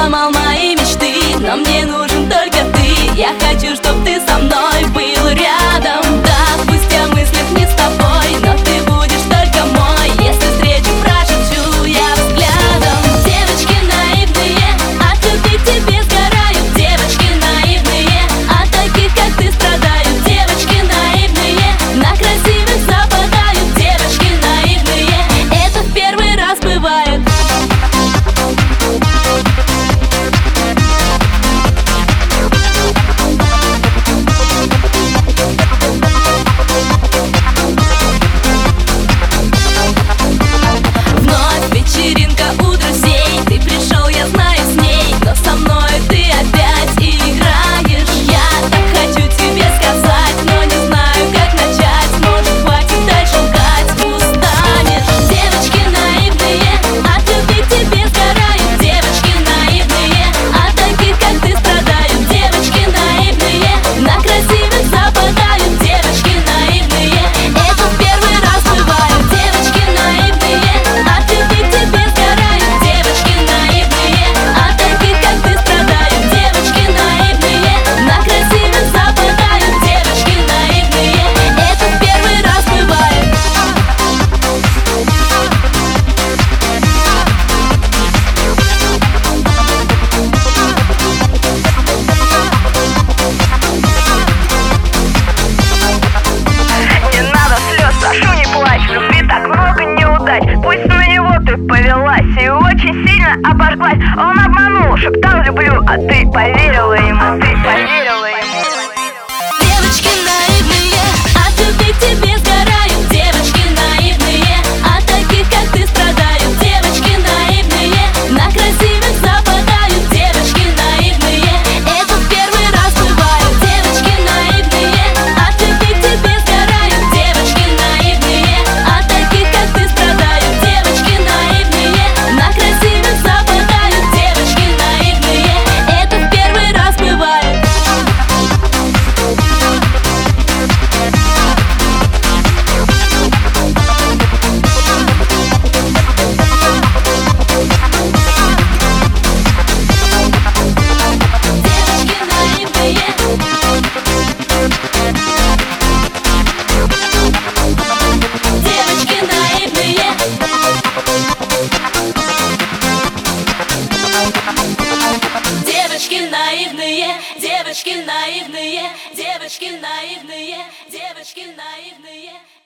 сломал мои мечты, но мне нужен только ты. Я хочу, чтоб ты со мной был рядом. Да, пусть я мыслях не с тобой, но ты будешь только мой. Если встречу, прошепчу я взглядом. Девочки наивные, от любви к тебе сгорают. Девочки наивные, от таких, как ты, страдают. Девочки наивные, на красивых западают. Девочки наивные, это в первый раз бывает. Вновь вечеринка у друзей. Ты пришел, я знаю, с ней, но со мной ты опять играешь. Я так хочу тебе сказать, но не знаю, как начать. Может, хватит дальше лгать, устанешь. Девочки наивные, от любви к тебе сгорают. Девочки наивные, от таких, как ты, страдают. Девочки наивные, на красивых западают. Девочки наивные, это в первый раз бывает. Девочки наивные, от любви к тебе сгорают. Девочки наивные, от таких, как ты, страдают. Девочки наивные, на красивых западают. Девочки наивные, это в первый раз бывает. Не надо слез, прошу, не плачь. В любви так много неудач. Пусть на него ты повелась и очень сильно обожглась. Он обманул, шептал люблю, а ты поверила ему, ты поверила ему. Девочки наивные, от любви к тебе сгорают. Девочки наивные, от таких, как ты, страдают. Девочки наивные, на красивых западают. Девочки наивные, это в первый раз бывает. Девочки наивные, от любви к тебе сгорают. Девочки наивные, от таких, как ты, страдают. Девочки наивные, на красивых западают. Девочки наивные, это в первый раз бывает. Девочки наивные, девочки наивные, девочки наивные, девочки наивные, девочки наивные, девочки наивные.